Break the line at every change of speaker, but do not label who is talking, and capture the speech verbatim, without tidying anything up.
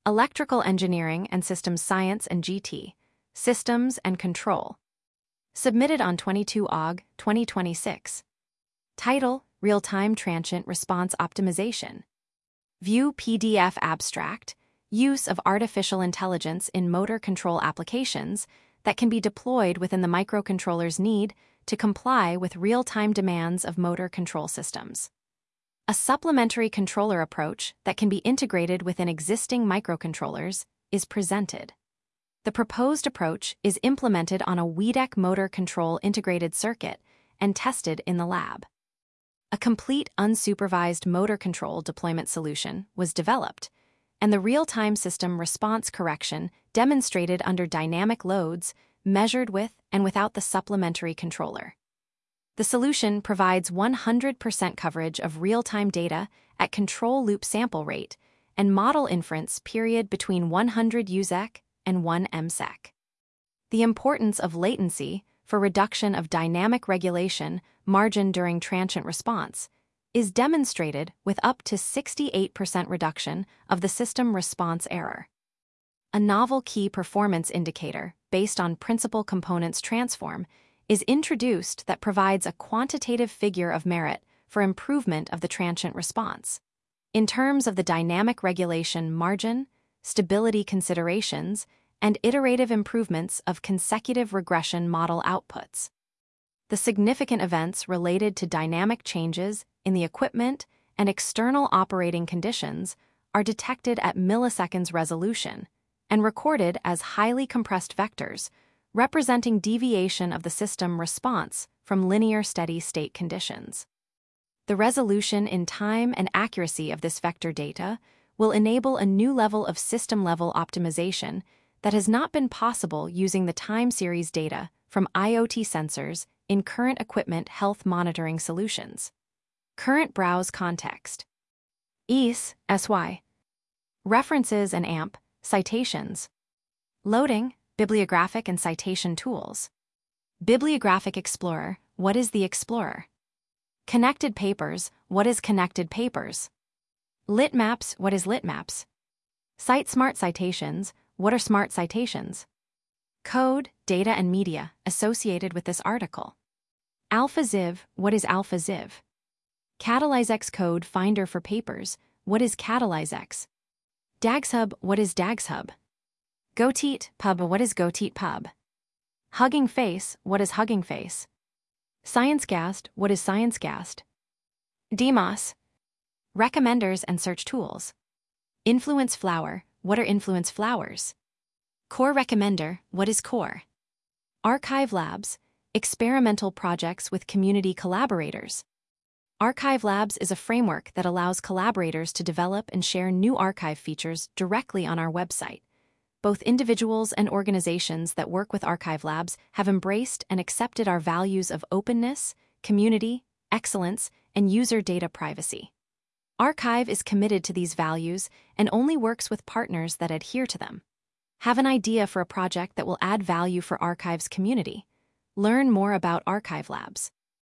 Electrical Engineering and Systems Science and G T, Systems and Control. Submitted on twenty-second of August twenty twenty-six. Title: Real-Time Transient Response Optimization. View P D F Abstract: Use of artificial intelligence in motor control applications that can be deployed within the microcontroller's need to comply with real-time demands of motor control systems. A supplementary controller approach that can be integrated within existing microcontrollers is presented. The proposed approach is implemented on a W E D C motor control integrated circuit and tested in the lab. A complete unsupervised motor control deployment solution was developed, and the real-time system response correction demonstrated under dynamic loads measured with and without the supplementary controller. The solution provides one hundred percent coverage of real-time data at control loop sample rate and model inference period between one hundred U S E C and one M S E C. The importance of latency for reduction of dynamic regulation margin during transient response is demonstrated with up to sixty-eight percent reduction of the system response error. A novel key performance indicator based on principal components transform is introduced that provides a quantitative figure of merit for improvement of the transient response. In terms of the dynamic regulation margin, stability considerations, and iterative improvements of consecutive regression model outputs. The significant events related to dynamic changes in the equipment and external operating conditions are detected at milliseconds resolution and recorded as highly compressed vectors, representing deviation of the system response from linear steady-state conditions. The resolution in time and accuracy of this vector data will enable a new level of system-level optimization that has not been possible using the time series data from IoT sensors in current equipment health monitoring solutions. Current browse context. E S, S Y. References and A M P, citations. Loading, bibliographic and citation tools. Bibliographic Explorer, what is the Explorer? Connected Papers, what is Connected Papers? Litmaps, what is Litmaps? Cite Smart Citations, what are Smart Citations? Code, data and media associated with this article. AlphaZiv, what is AlphaZiv? CatalyzeX Code Finder for Papers, what is CatalyzeX? DagsHub, what is DagsHub? Goteet Pub, what is Goteet Pub? Hugging Face, what is Hugging Face? ScienceCast, what is ScienceCast? D M O S. Recommenders and search tools. Influence Flower, what are influence flowers? Core Recommender, what is core? Archive Labs, experimental projects with community collaborators. Archive Labs is a framework that allows collaborators to develop and share new archive features directly on our website. Both individuals and organizations that work with Archive Labs have embraced and accepted our values of openness, community, excellence, and user data privacy. Archive is committed to these values and only works with partners that adhere to them. Have an idea for a project that will add value for Archive's community? Learn more about Archive Labs.